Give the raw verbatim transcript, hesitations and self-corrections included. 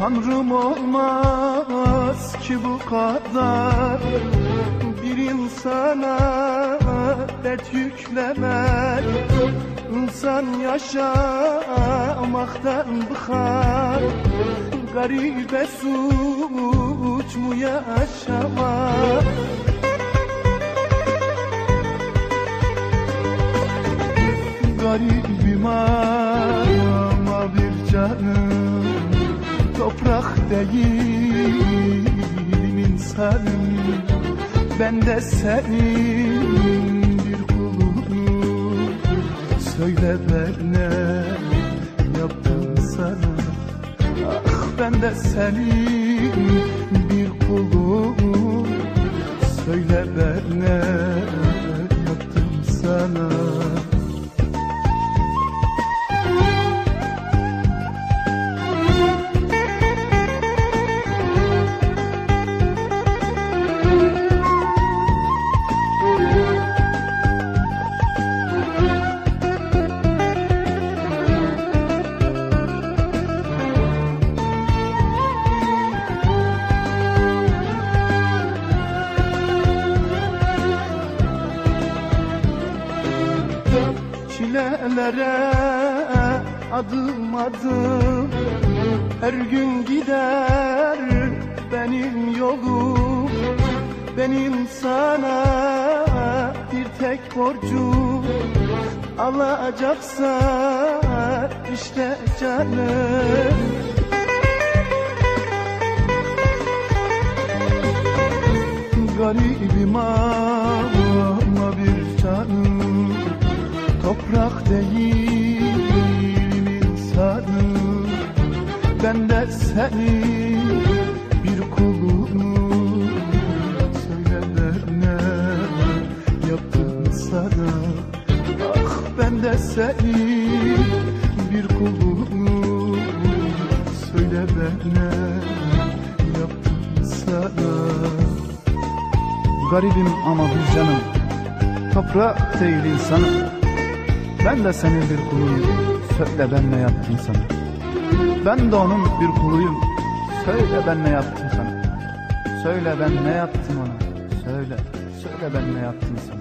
Tanrım olmaz ki bu kadar bir insana dert yüklemek. İnsan yaşamaktan bıkar, garibe suç mu yaşamak? Garibim ama bir canım, toprak değilim insanım. Ben de senin bir kulunum. Söyle ben ne yaptım sana? Ah, ben de senin bir kulunum. Söyle ben ne yaptım sana? Çilelere adım adım her gün gider benim yolum. Benim sana bir tek borcum, alacaksa işte canım. Garibim ama bir canım, toprak değilim insanım. Ben de senin bir kulunum. Söyle ben ne yaptım sana? Ah, ben de senin bir kulunum. Söyle ben ne yaptım sana? Garibim ama bir canım, toprak değil insanım. Ben de senin bir kuluyum. Söyle ben ne yaptım sana? Ben de onun bir kuluyum. Söyle ben ne yaptım sana? Söyle ben ne yaptım ona? Söyle, söyle ben ne yaptım sana?